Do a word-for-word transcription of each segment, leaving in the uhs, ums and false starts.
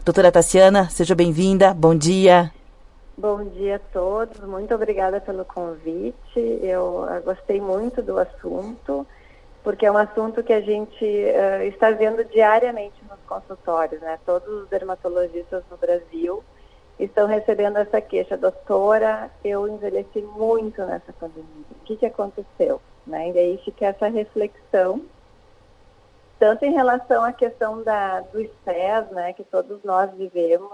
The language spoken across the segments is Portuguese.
Doutora Tassiana, seja bem-vinda, bom dia. Bom dia a todos, muito obrigada pelo convite. Eu uh, gostei muito do assunto, porque é um assunto que a gente uh, está vendo diariamente nos consultórios, né? Todos os dermatologistas no Brasil estão recebendo essa queixa. Doutora, eu envelheci muito nessa pandemia. O que, que aconteceu? Né? E aí fica essa reflexão, tanto em relação à questão da, do estresse, né, que todos nós vivemos,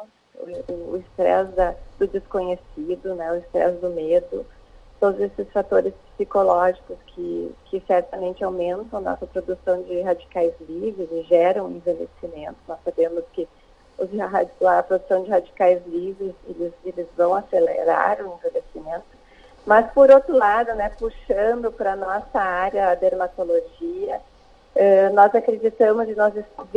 o estresse do desconhecido, né, o estresse do medo, todos esses fatores psicológicos que, que certamente aumentam nossa produção de radicais livres e geram envelhecimento. Nós sabemos que os, a produção de radicais livres, eles, eles vão acelerar o envelhecimento. Mas, por outro lado, né, puxando para a nossa área, a dermatologia, Uh, nós acreditamos e nós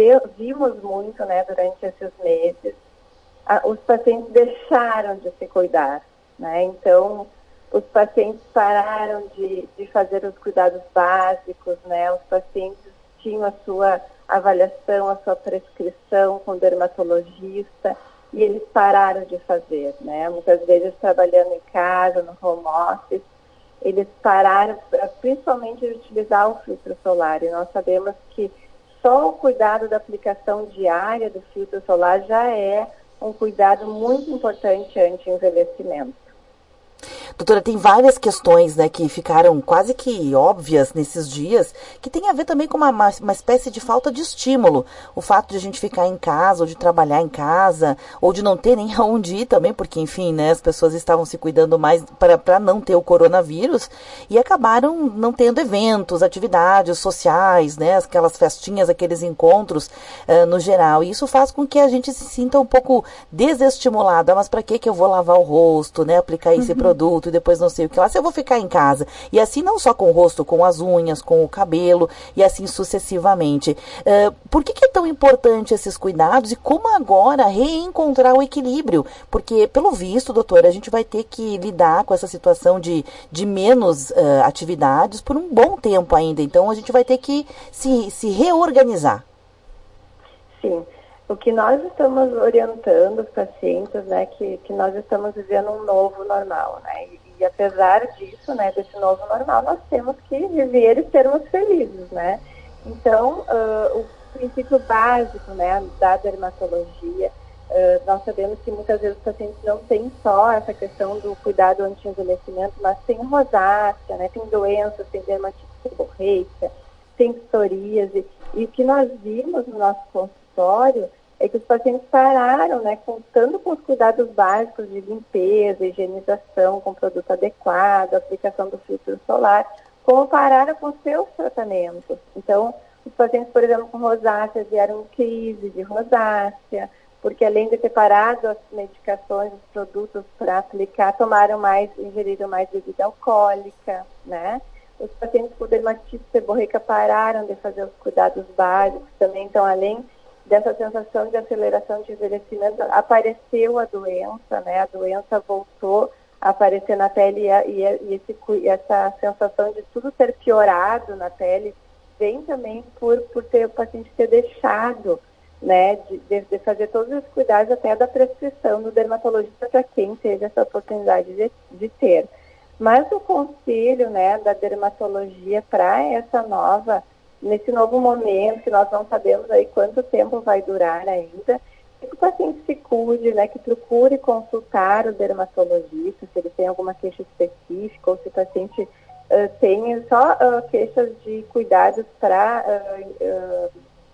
vimos muito, né, durante esses meses, a, os pacientes deixaram de se cuidar, né? Então, os pacientes pararam de, de fazer os cuidados básicos, né? Os pacientes tinham a sua avaliação, a sua prescrição com o dermatologista e eles pararam de fazer, né? Muitas vezes trabalhando em casa, no home office, eles pararam principalmente de utilizar o filtro solar. E nós sabemos que só o cuidado da aplicação diária do filtro solar já é um cuidado muito importante anti-envelhecimento. Doutora, tem várias questões, né, que ficaram quase que óbvias nesses dias, que tem a ver também com uma, uma espécie de falta de estímulo. O fato de a gente ficar em casa, ou de trabalhar em casa, ou de não ter nem aonde ir também, porque, enfim, né, as pessoas estavam se cuidando mais para não ter o coronavírus, e acabaram não tendo eventos, atividades sociais, né, aquelas festinhas, aqueles encontros uh, no geral. E isso faz com que a gente se sinta um pouco desestimulada. Mas para que que eu vou lavar o rosto, né, aplicar esse uhum. produto, e depois não sei o que lá, se eu vou ficar em casa. E assim não só com o rosto, com as unhas, com o cabelo, e assim sucessivamente. Uh, por que que é tão importante esses cuidados e como agora reencontrar o equilíbrio? Porque, pelo visto, doutora, a gente vai ter que lidar com essa situação de, de menos uh, atividades por um bom tempo ainda. Então, a gente vai ter que se, se reorganizar. Sim. O que nós estamos orientando os pacientes, né, que, que nós estamos vivendo um novo normal, né, e, e apesar disso, né, desse novo normal, nós temos que viver e sermos felizes, né. Então, uh, o princípio básico, né, da dermatologia, uh, nós sabemos que muitas vezes os pacientes não têm só essa questão do cuidado anti-envelhecimento, mas tem rosácea, né, tem doenças, tem dermatite seborreica, tem psoríase, e o que nós vimos no nosso consultório é que os pacientes pararam, né, contando com os cuidados básicos de limpeza, higienização com produto adequado, aplicação do filtro solar, como pararam com seus tratamentos. Então, os pacientes, por exemplo, com rosácea vieram crise de rosácea, porque além de ter parado as medicações, os produtos para aplicar, tomaram mais, ingeriram mais bebida alcoólica, né? Os pacientes com dermatite seborreica pararam de fazer os cuidados básicos também, então, além dessa sensação de aceleração de envelhecimento, apareceu a doença, né? A doença voltou a aparecer na pele e, a, e, a, e esse, essa sensação de tudo ter piorado na pele vem também por, por ter, o paciente ter deixado, né, de, de, de fazer todos os cuidados até da prescrição do dermatologista para quem teve essa oportunidade de, de ter. Mas o conselho, né, da dermatologia para essa nova nesse novo momento, que nós não sabemos aí quanto tempo vai durar ainda, que o paciente se cuide, né, que procure consultar o dermatologista, se ele tem alguma queixa específica, ou se o paciente uh, tem só uh, queixas de cuidados para uh, uh,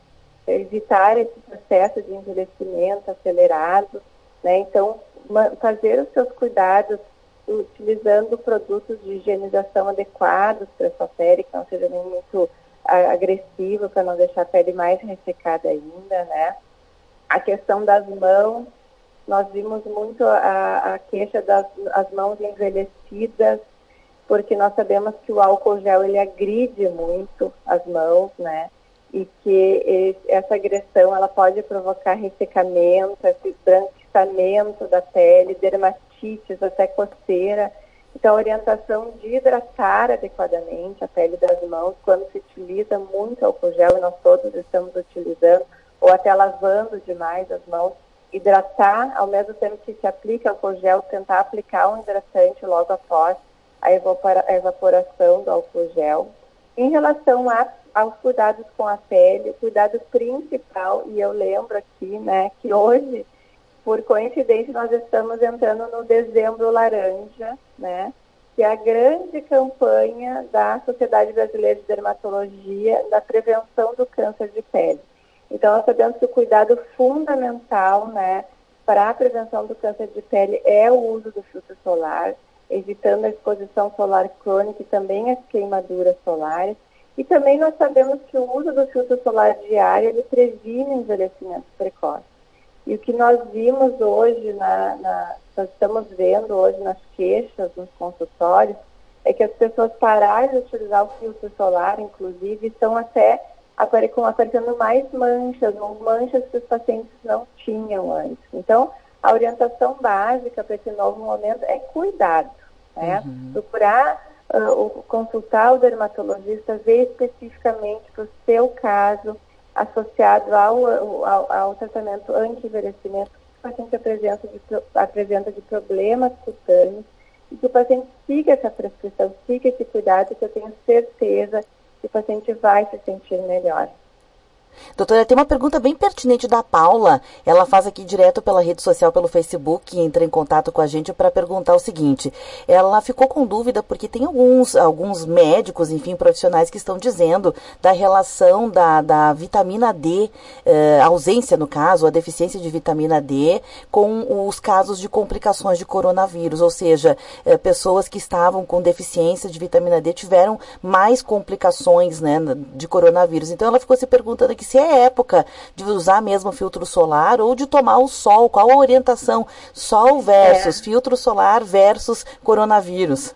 evitar esse processo de envelhecimento acelerado, né, então fazer os seus cuidados utilizando produtos de higienização adequados para a sua pele, que não seja nem muito agressivo, para não deixar a pele mais ressecada ainda, né? A questão das mãos, nós vimos muito a, a queixa das as mãos envelhecidas, porque nós sabemos que o álcool gel, ele agride muito as mãos, né? E que essa agressão, ela pode provocar ressecamento, esse branqueamento da pele, dermatites, até coceira. Então, a orientação de hidratar adequadamente a pele das mãos quando se utiliza muito álcool gel, e nós todos estamos utilizando, ou até lavando demais as mãos, hidratar, ao mesmo tempo que se aplica álcool gel, tentar aplicar um hidratante logo após a, evapora, a evaporação do álcool gel. Em relação a, aos cuidados com a pele, o cuidado principal, e eu lembro aqui, né, que hoje, por coincidência, nós estamos entrando no Dezembro Laranja, né, que é a grande campanha da Sociedade Brasileira de Dermatologia da prevenção do câncer de pele. Então, nós sabemos que o cuidado fundamental, né, para a prevenção do câncer de pele é o uso do filtro solar, evitando a exposição solar crônica e também as queimaduras solares. E também nós sabemos que o uso do filtro solar diário, ele previne o envelhecimento precoce. E o que nós vimos hoje, na, na, nós estamos vendo hoje nas queixas, nos consultórios, é que as pessoas pararam de utilizar o filtro solar, inclusive, estão até aparecendo mais manchas, manchas que os pacientes não tinham antes. Então, a orientação básica para esse novo momento é cuidado, né? Uhum. Procurar uh, consultar o dermatologista, ver especificamente para o seu caso, associado ao, ao, ao tratamento anti-envelhecimento, que o paciente apresenta de, apresenta de problemas cutâneos, e que o paciente siga essa prescrição, siga esse cuidado, que eu tenho certeza que o paciente vai se sentir melhor. Doutora, tem uma pergunta bem pertinente da Paula. Ela faz aqui direto pela rede social, pelo Facebook, e entra em contato com a gente para perguntar o seguinte. Ela ficou com dúvida porque tem alguns, alguns médicos, enfim, profissionais que estão dizendo da relação da, da vitamina D, eh, ausência no caso, a deficiência de vitamina D, com os casos de complicações de coronavírus. Ou seja, eh, pessoas que estavam com deficiência de vitamina D tiveram mais complicações, né, de coronavírus. Então ela ficou se perguntando aqui se é época de usar mesmo filtro solar ou de tomar o sol. Qual a orientação? Sol versus é. filtro solar versus coronavírus.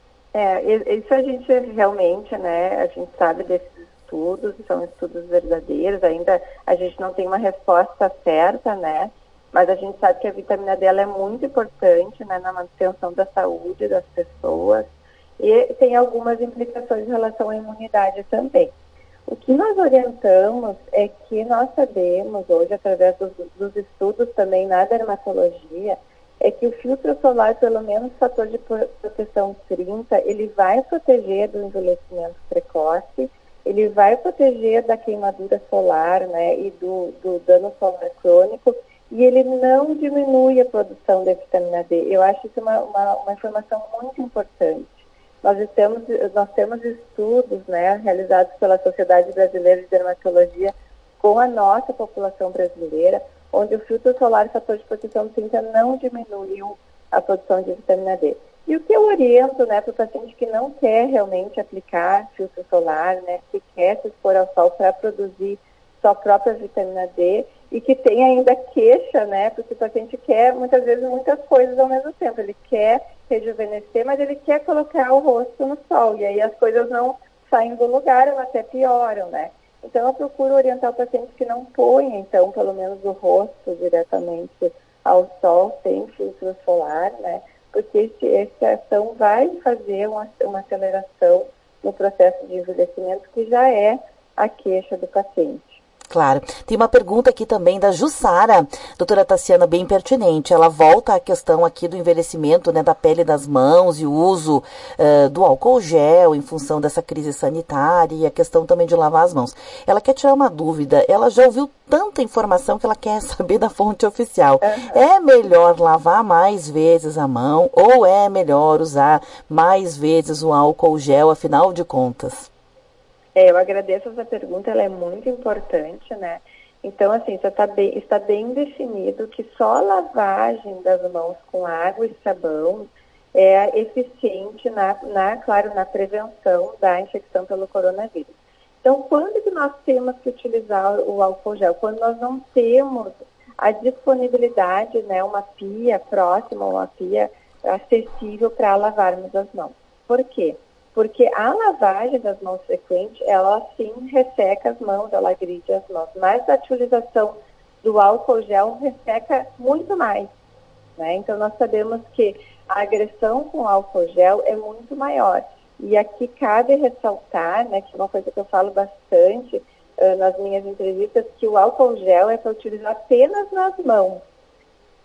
É, isso a gente realmente, né, a gente sabe desses estudos, são estudos verdadeiros, ainda a gente não tem uma resposta certa, né, mas a gente sabe que a vitamina D ela é muito importante, né, na manutenção da saúde das pessoas e tem algumas implicações em relação à imunidade também. O que nós orientamos é que nós sabemos hoje, através dos, dos estudos também na dermatologia, é que o filtro solar, pelo menos fator de proteção trinta, ele vai proteger do envelhecimento precoce, ele vai proteger da queimadura solar, né, e do, do dano solar crônico, e ele não diminui a produção da vitamina D. Eu acho isso uma, uma, uma informação muito importante. Nós, estamos, nós temos estudos, né, realizados pela Sociedade Brasileira de Dermatologia com a nossa população brasileira, onde o filtro solar e fator de proteção trinta não diminuiu a produção de vitamina D. E o que eu oriento, né, para o paciente que não quer realmente aplicar filtro solar, né, que quer se expor ao sol para produzir sua própria vitamina D e que tem ainda queixa, né, porque o paciente quer muitas vezes muitas coisas ao mesmo tempo. Ele quer rejuvenescer, mas ele quer colocar o rosto no sol, e aí as coisas não saem do lugar, elas até pioram, né? Então eu procuro orientar o paciente que não ponha, então, pelo menos o rosto diretamente ao sol, sem filtro solar, né? Porque esse, essa ação vai fazer uma, uma aceleração no processo de envelhecimento, que já é a queixa do paciente. Claro. Tem uma pergunta aqui também da Jussara, doutora Tassiana, bem pertinente. Ela volta à questão aqui do envelhecimento, né, da pele das mãos e o uso uh, do álcool gel em função dessa crise sanitária e a questão também de lavar as mãos. Ela quer tirar uma dúvida. Ela já ouviu tanta informação que ela quer saber da fonte oficial. Uhum. É melhor lavar mais vezes a mão ou é melhor usar mais vezes o álcool gel, afinal de contas? É, eu agradeço essa pergunta, ela é muito importante, né? Então, assim, está bem, está bem definido que só a lavagem das mãos com água e sabão é eficiente, na, na, claro, na prevenção da infecção pelo coronavírus. Então, quando que nós temos que utilizar o álcool gel? Quando nós não temos a disponibilidade, né, uma pia próxima, uma pia acessível para lavarmos as mãos. Por quê? Porque a lavagem das mãos frequente, ela sim resseca as mãos, ela agride as mãos. Mas a utilização do álcool gel resseca muito mais, né? Então nós sabemos que a agressão com álcool gel é muito maior. E aqui cabe ressaltar, né, que é uma coisa que eu falo bastante uh, nas minhas entrevistas, que o álcool gel é para utilizar apenas nas mãos,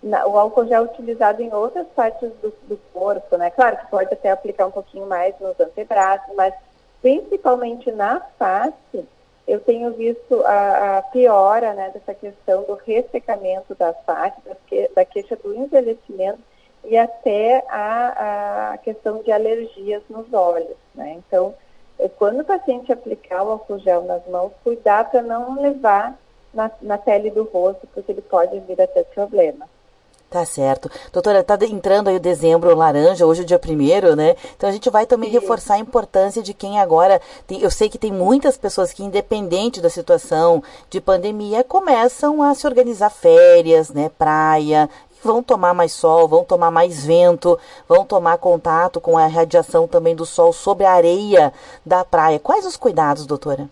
na, o álcool gel é utilizado em outras partes do, do corpo, né? Claro que pode até aplicar um pouquinho mais nos antebraços, mas principalmente na face, eu tenho visto a, a piora, né, dessa questão do ressecamento da face, da, que, da queixa do envelhecimento e até a, a questão de alergias nos olhos, né? Então, quando o paciente aplicar o álcool gel nas mãos, cuidar para não levar na, na pele do rosto, porque ele pode vir a ter problema. Tá certo. Doutora, tá entrando aí o dezembro laranja, hoje é o dia primeiro, né? Então a gente vai também Sim. reforçar a importância de quem agora... Tem, eu sei que tem muitas pessoas que, independente da situação de pandemia, começam a se organizar férias, né? Praia, vão tomar mais sol, vão tomar mais vento, vão tomar contato com a radiação também do sol sobre a areia da praia. Quais os cuidados, doutora?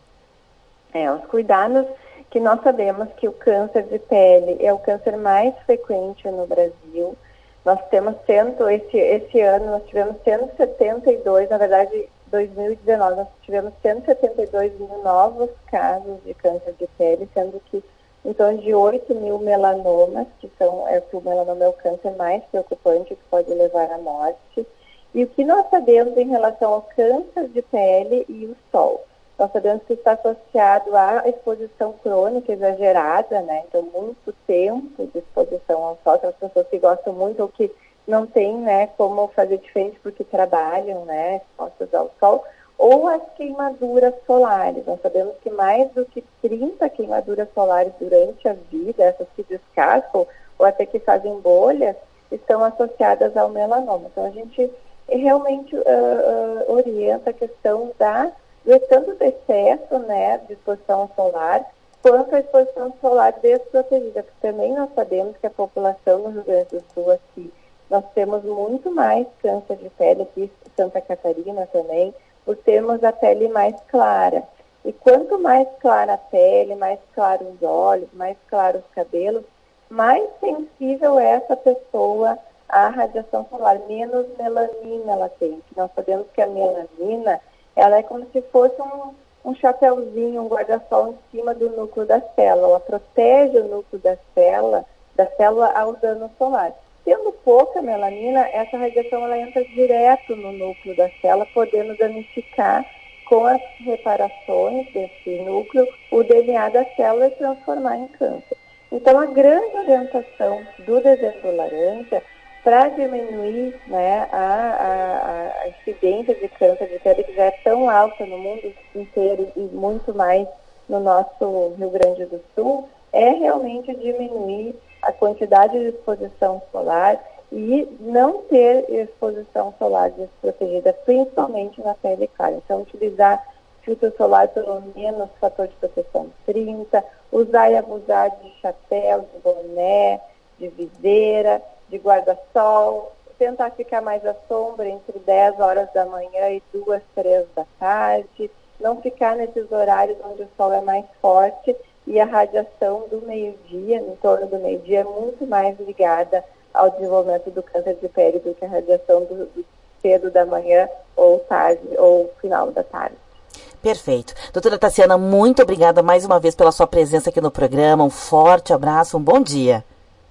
É, os cuidados que nós sabemos que o câncer de pele é o câncer mais frequente no Brasil. Nós temos cento, esse, esse ano nós tivemos cento e setenta e dois, na verdade, dois mil e dezenove, nós tivemos cento e setenta e dois mil novos casos de câncer de pele, sendo que em torno de oito mil melanomas, que são, é, o melanoma é o câncer mais preocupante, que pode levar à morte. E o que nós sabemos em relação ao câncer de pele e o sol? Nós sabemos que está associado à exposição crônica exagerada, né? Então, muito tempo de exposição ao sol, aquelas pessoas que gostam muito ou que não têm, né, como fazer diferente porque trabalham, né, expostas ao sol, ou as queimaduras solares. Nós sabemos que mais do que trinta queimaduras solares durante a vida, essas que descascam ou até que fazem bolhas, estão associadas ao melanoma. Então, a gente realmente uh, uh, orienta a questão da, do tanto do excesso, né, de exposição solar, quanto a exposição solar desprotegida, porque também nós sabemos que a população no Rio Grande do Sul aqui, nós temos muito mais câncer de pele, aqui em Santa Catarina também, por termos a pele mais clara. E quanto mais clara a pele, mais claros os olhos, mais claros os cabelos, mais sensível é essa pessoa à radiação solar, menos melanina ela tem. Nós sabemos que a melanina, ela é como se fosse um, um chapéuzinho, um guarda-sol em cima do núcleo da célula. Ela protege o núcleo da célula, da célula ao dano solar. Tendo pouca melanina, essa radiação ela entra direto no núcleo da célula, podendo danificar com as reparações desse núcleo o D N A da célula e transformar em câncer. Então, a grande orientação do dezembro laranja para diminuir, né, a, a, a incidência de câncer de pele, que já é tão alta no mundo inteiro e muito mais no nosso Rio Grande do Sul, é realmente diminuir a quantidade de exposição solar e não ter exposição solar desprotegida, principalmente na pele clara. Então, utilizar filtro solar pelo menos fator de proteção trinta, usar e abusar de chapéu, de boné, de viseira, de guarda-sol, tentar ficar mais à sombra entre dez horas da manhã e duas, três da tarde, não ficar nesses horários onde o sol é mais forte e a radiação do meio-dia, em torno do meio-dia, é muito mais ligada ao desenvolvimento do câncer de pele do que a radiação do, do cedo da manhã ou tarde ou final da tarde. Perfeito. Doutora Tassiana, muito obrigada mais uma vez pela sua presença aqui no programa. Um forte abraço, um bom dia.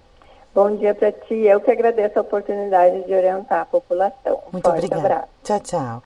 Bom dia para ti. Eu que agradeço a oportunidade de orientar a população. Um muito forte obrigada. abraço. Tchau, tchau.